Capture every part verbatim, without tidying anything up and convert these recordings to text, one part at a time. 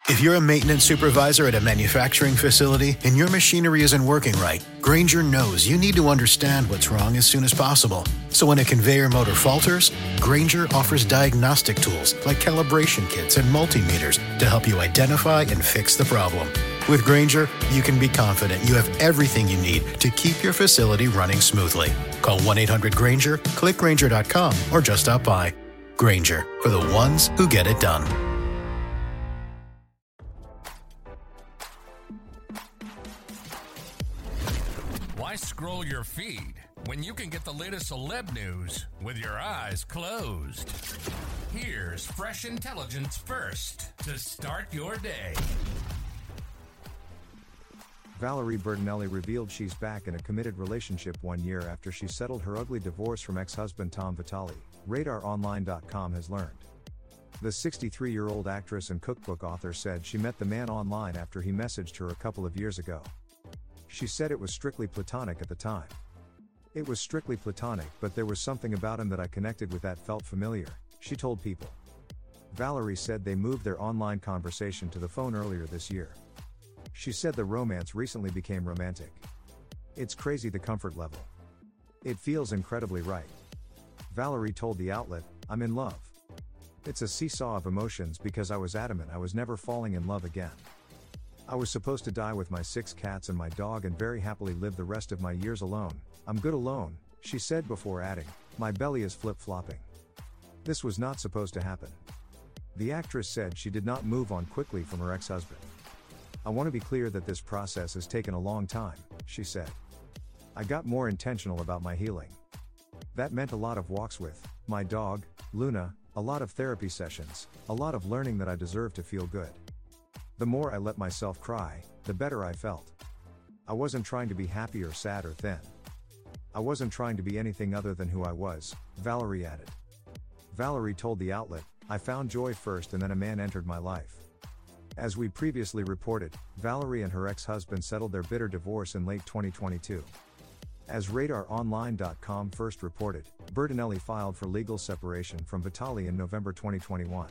If you're a maintenance supervisor at a manufacturing facility and your machinery isn't working right, Grainger knows you need to understand what's wrong as soon as possible. So when a conveyor motor falters, Grainger offers diagnostic tools like calibration kits and multimeters to help you identify and fix the problem. With Grainger, you can be confident you have everything you need to keep your facility running smoothly. Call one eight hundred Grainger, click Grainger dot com, or just stop by. Grainger, for the ones who get it done. Why scroll your feed when you can get the latest celeb news with your eyes closed? Here's fresh intelligence first to start your day. Valerie Bertinelli revealed she's back in a committed relationship one year after she settled her ugly divorce from ex-husband Tom Vitale, Radar Online dot com has learned. The sixty-three-year-old actress and cookbook author said she met the man online after he messaged her a couple of years ago. She said it was strictly platonic at the time. It was strictly platonic, but there was something about him that I connected with that felt familiar, she told People. Valerie said they moved their online conversation to the phone earlier this year. She said the romance recently became romantic. It's crazy the comfort level. It feels incredibly right. Valerie told the outlet, I'm in love. It's a seesaw of emotions because I was adamant I was never falling in love again. I was supposed to die with my six cats and my dog and very happily live the rest of my years alone. I'm good alone, she said before adding, my belly is flip-flopping. This was not supposed to happen. The actress said she did not move on quickly from her ex-husband. I want to be clear that this process has taken a long time, she said. I got more intentional about my healing. That meant a lot of walks with my dog, Luna, a lot of therapy sessions, a lot of learning that I deserve to feel good. The more I let myself cry, the better I felt. I wasn't trying to be happy or sad or thin. I wasn't trying to be anything other than who I was, Valerie added. Valerie told the outlet, I found joy first and then a man entered my life. As we previously reported, Valerie and her ex-husband settled their bitter divorce in late twenty twenty-two. As Radar Online dot com first reported, Bertinelli filed for legal separation from Vitale in November twenty twenty-one.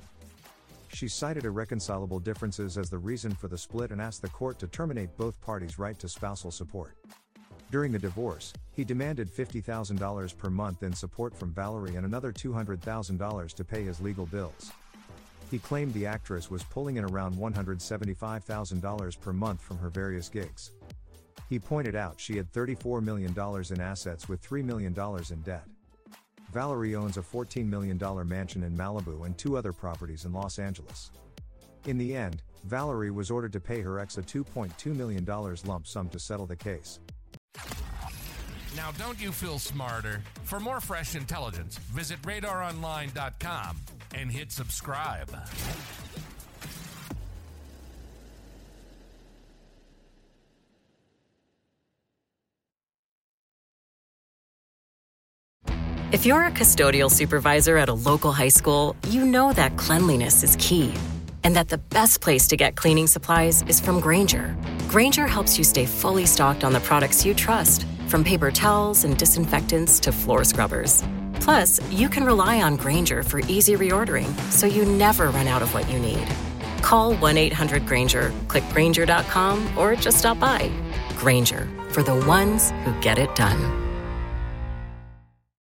She cited irreconcilable differences as the reason for the split and asked the court to terminate both parties' right to spousal support. During the divorce, he demanded fifty thousand dollars per month in support from Valerie and another two hundred thousand dollars to pay his legal bills. He claimed the actress was pulling in around one hundred seventy-five thousand dollars per month from her various gigs. He pointed out she had thirty-four million dollars in assets with three million dollars in debt. Valerie owns a fourteen million dollars mansion in Malibu and two other properties in Los Angeles. In the end, Valerie was ordered to pay her ex a two point two million dollars lump sum to settle the case. Now don't you feel smarter? For more fresh intelligence, visit Radar Online dot com and hit subscribe. If you're a custodial supervisor at a local high school, you know that cleanliness is key, and that the best place to get cleaning supplies is from Grainger. Grainger helps you stay fully stocked on the products you trust, from paper towels and disinfectants to floor scrubbers. Plus, you can rely on Grainger for easy reordering, so you never run out of what you need. Call one eight hundred Grainger, click Grainger dot com, or just stop by. Grainger, for the ones who get it done.